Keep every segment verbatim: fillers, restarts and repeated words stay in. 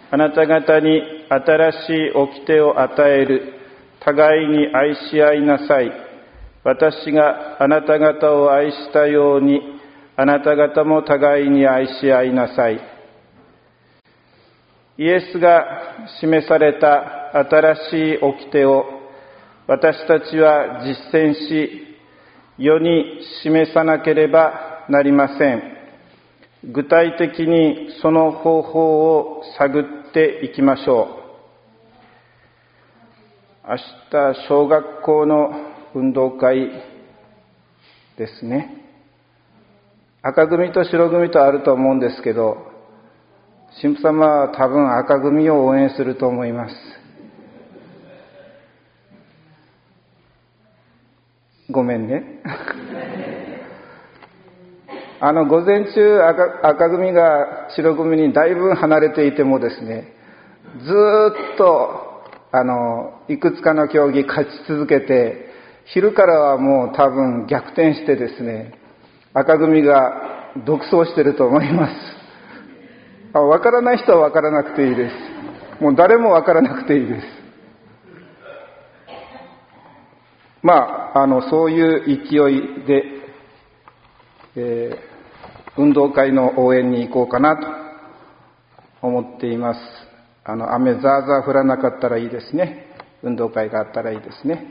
あなた方に新しい掟を与える。互いに愛し合いなさい。私があなた方を愛したように、あなた方も互いに愛し合いなさい。イエスが示された新しい掟を私たちは実践し、世に示さなければなりません。具体的にその方法を探っていきましょう。明日、小学校の運動会ですね。赤組と白組とあると思うんですけど、神父様は多分赤組を応援すると思います。ごめんね。あの午前中 赤, 赤組が白組にだいぶ離れていてもですね、ずーっとあのいくつかの競技勝ち続けて、昼からはもう多分逆転してですね、赤組が独走していると思います。あ、分からない人は分からなくていいです。もう誰も分からなくていいです。まあ、あのそういう勢いで、えー、運動会の応援に行こうかなと思っています。あの雨ザーザー降らなかったらいいですね。運動会があったらいいですね。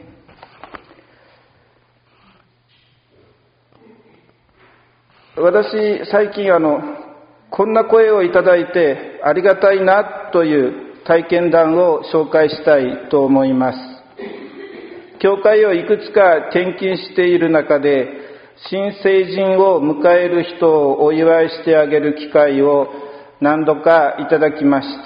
私最近あのこんな声をいただいてありがたいなという体験談を紹介したいと思います。教会をいくつか転勤している中で、新成人を迎える人をお祝いしてあげる機会を何度かいただきました。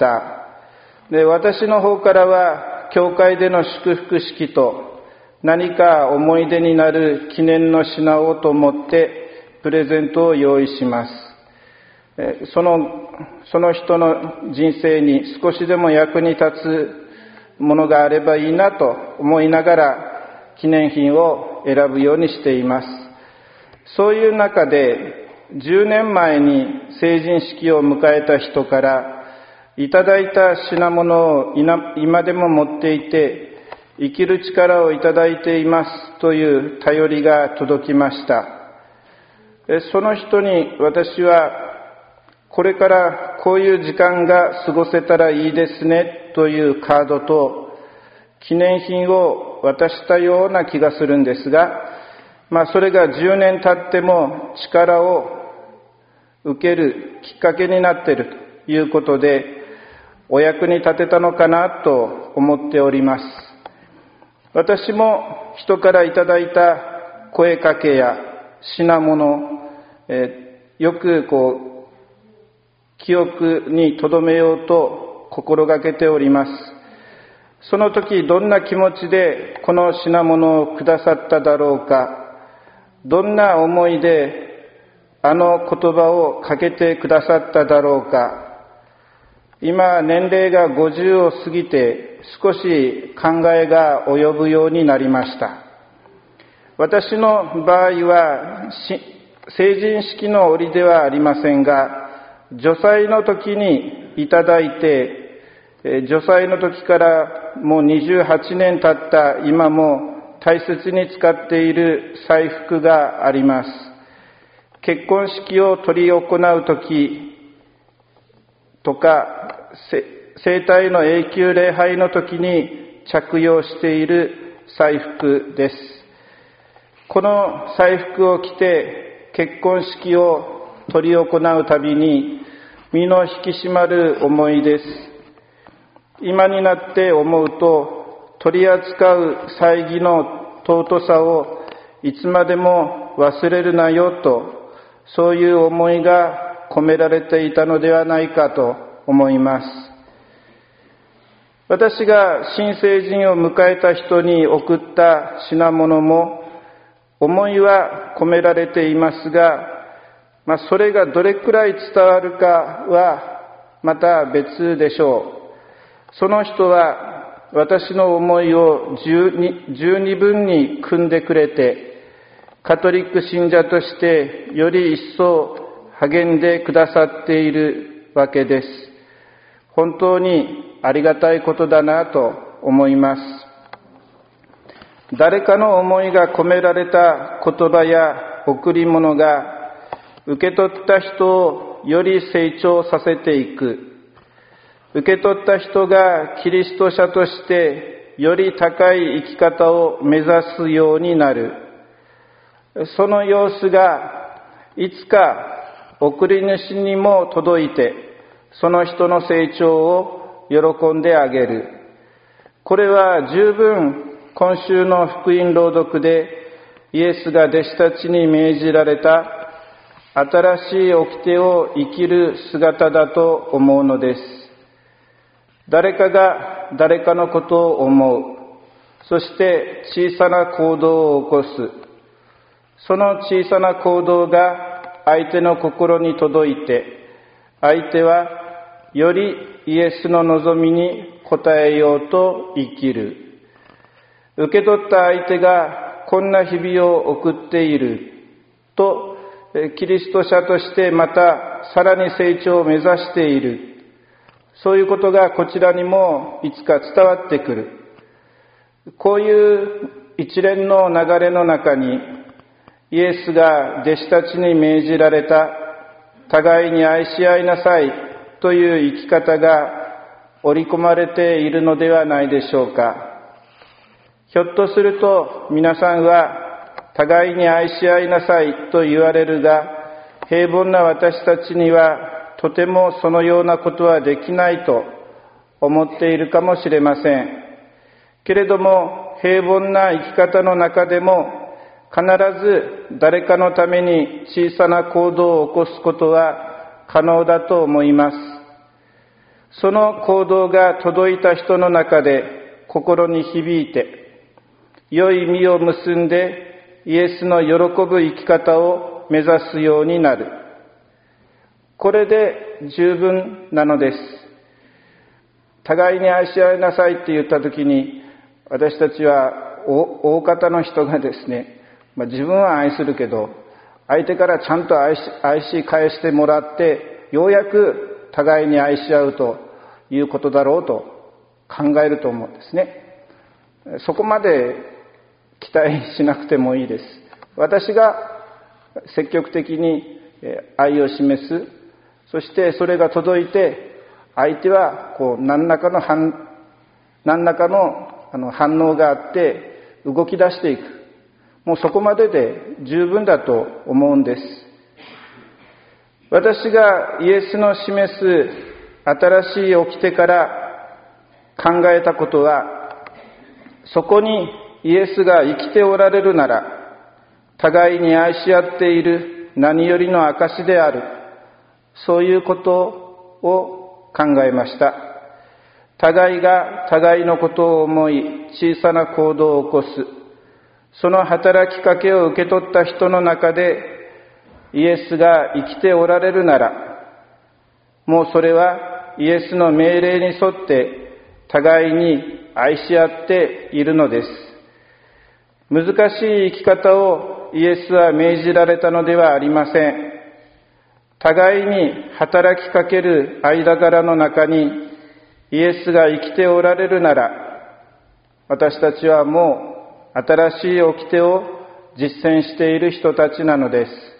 で、私の方からは教会での祝福式と何か思い出になる記念の品をと思ってプレゼントを用意します。その、その人の人生に少しでも役に立つものがあればいいなと思いながら記念品を選ぶようにしています。そういう中でじゅうねんまえに成人式を迎えた人からいただいた品物を今でも持っていて生きる力をいただいていますという頼りが届きました。その人に私はこれからこういう時間が過ごせたらいいですねというカードと記念品を渡したような気がするんですが、まあそれがじゅうねん経っても力を受けるきっかけになっているということで、お役に立てたのかなと思っております。私も人からいただいた声かけや品物、えー、よくこう記憶に留めようと心がけております。その時どんな気持ちでこの品物をくださっただろうか、どんな思いであの言葉をかけてくださっただろうか。今年齢がごじゅうを過ぎて少し考えが及ぶようになりました。私の場合は成人式の折ではありませんが、除祭の時にいただいて、除祭の時からもうにじゅうはちねん経った今も大切に使っている祭服があります。結婚式を執り行う時とか、生体の永久礼拝の時に着用している祭服です。この祭服を着て結婚式を執り行うたびに身の引き締まる思いです。今になって思うと、取り扱う祭儀の尊さをいつまでも忘れるなよと、そういう思いが込められていたのではないかと思います。私が新成人を迎えた人に送った品物も思いは込められていますが、まあ、それがどれくらい伝わるかはまた別でしょう。その人は私の思いを十二、十二分に汲んでくれて、カトリック信者としてより一層励んでくださっているわけです。 本当にありがたいことだなと思います。誰かの思いが込められた言葉や贈り物が受け取った人をより成長させていく。受け取った人がキリスト者としてより高い生き方を目指すようになる。その様子がいつか贈り主にも届いて、その人の成長を喜んであげる。これは十分今週の福音朗読でイエスが弟子たちに命じられた新しい掟を生きる姿だと思うのです。誰かが誰かのことを思う。そして小さな行動を起こす。その小さな行動が相手の心に届いて、相手はよりイエスの望みに応えようと生きる。受け取った相手がこんな日々を送っていると、キリスト者としてまたさらに成長を目指している。そういうことがこちらにもいつか伝わってくる。こういう一連の流れの中に、イエスが弟子たちに命じられた互いに愛し合いなさいという生き方が織り込まれているのではないでしょうか。ひょっとすると皆さんは互いに愛し合いなさいと言われるが、平凡な私たちにはとてもそのようなことはできないと思っているかもしれません。けれども平凡な生き方の中でも必ず誰かのために小さな行動を起こすことは可能だと思います。その行動が届いた人の中で心に響いて、良い実を結んでイエスの喜ぶ生き方を目指すようになる。これで十分なのです。互いに愛し合いなさいって言ったときに、私たちは大方の人がですね、まあ、自分は愛するけど、相手からちゃんと愛し、愛し返してもらって、ようやく互いに愛し合うということだろうと考えると思うんですね。そこまで期待しなくてもいいです。私が積極的に愛を示す、そしてそれが届いて、相手はこう何らかの反、何らかのあの反応があって動き出していく。もうそこまでで十分だと思うんです。私がイエスの示す新しい掟から考えたことは、そこにイエスが生きておられるなら、互いに愛し合っている何よりの証である。そういうことを考えました。互いが互いのことを思い、小さな行動を起こす。その働きかけを受け取った人の中でイエスが生きておられるなら、もうそれはイエスの命令に沿って互いに愛し合っているのです。難しい生き方をイエスは命じられたのではありません。互いに働きかける間柄の中にイエスが生きておられるなら、私たちはもう新しい掟を実践している人たちなのです。